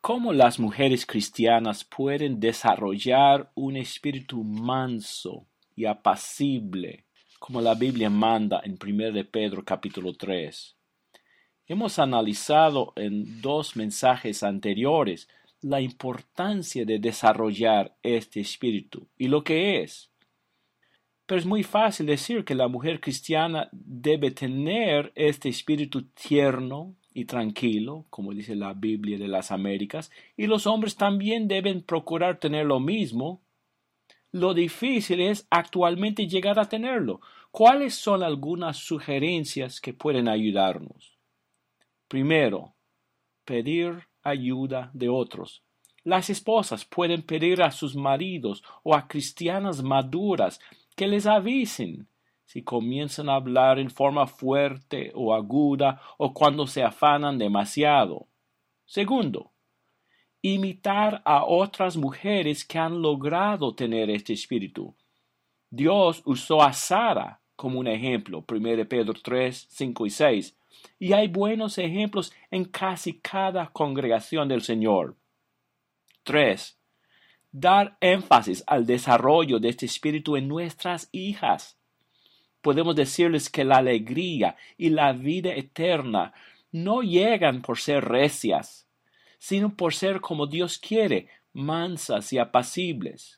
¿Cómo las mujeres cristianas pueden desarrollar un espíritu manso y apacible, como la Biblia manda en 1 de Pedro capítulo 3? Hemos analizado en 2 mensajes anteriores la importancia de desarrollar este espíritu y lo que es. Pero es muy fácil decir que la mujer cristiana debe tener este espíritu tierno y tranquilo, como dice la Biblia de las Américas, y los hombres también deben procurar tener lo mismo. Lo difícil es actualmente llegar a tenerlo. ¿Cuáles son algunas sugerencias que pueden ayudarnos? Primero, pedir ayuda de otros. Las esposas pueden pedir a sus maridos o a cristianas maduras que les avisen si comienzan a hablar en forma fuerte o aguda o cuando se afanan demasiado. Segundo, imitar a otras mujeres que han logrado tener este espíritu. Dios usó a Sara como un ejemplo, 1 Pedro 3, 5 y 6, y hay buenos ejemplos en casi cada congregación del Señor. 3. Dar énfasis al desarrollo de este espíritu en nuestras hijas. Podemos decirles que la alegría y la vida eterna no llegan por ser recias, sino por ser como Dios quiere, mansas y apacibles.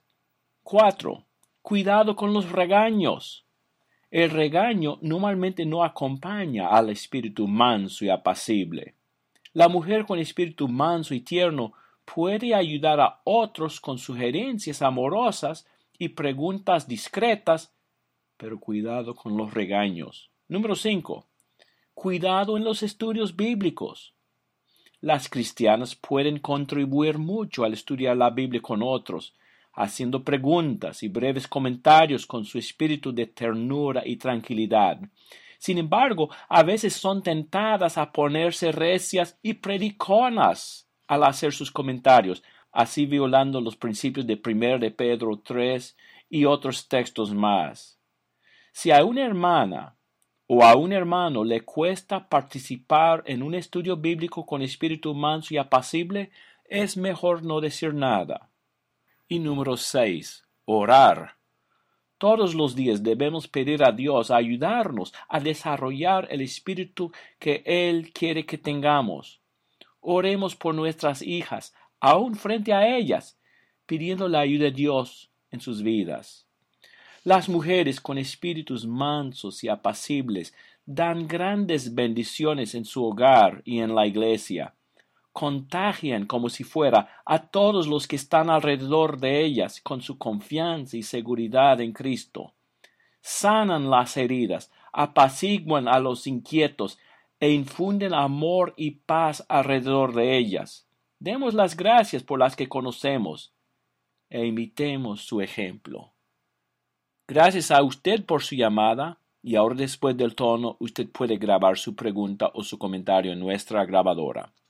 4. Cuidado con los regaños. El regaño normalmente no acompaña al espíritu manso y apacible. La mujer con espíritu manso y tierno puede ayudar a otros con sugerencias amorosas y preguntas discretas, pero cuidado con los regaños. Número 5. Cuidado en los estudios bíblicos. Las cristianas pueden contribuir mucho al estudiar la Biblia con otros, haciendo preguntas y breves comentarios con su espíritu de ternura y tranquilidad. Sin embargo, a veces son tentadas a ponerse recias y prediconas al hacer sus comentarios, así violando los principios de 1 de Pedro 3 y otros textos más. Si a una hermana o a un hermano le cuesta participar en un estudio bíblico con espíritu manso y apacible, es mejor no decir nada. Y número 6. Orar. Todos los días debemos pedir a Dios ayudarnos a desarrollar el espíritu que Él quiere que tengamos. Oremos por nuestras hijas, aún frente a ellas, pidiendo la ayuda de Dios en sus vidas. Las mujeres con espíritus mansos y apacibles dan grandes bendiciones en su hogar y en la iglesia. Contagian como si fuera a todos los que están alrededor de ellas con su confianza y seguridad en Cristo. Sanan las heridas, apaciguan a los inquietos e infunden amor y paz alrededor de ellas. Demos las gracias por las que conocemos e imitemos su ejemplo. Gracias a usted por su llamada y ahora después del tono usted puede grabar su pregunta o su comentario en nuestra grabadora.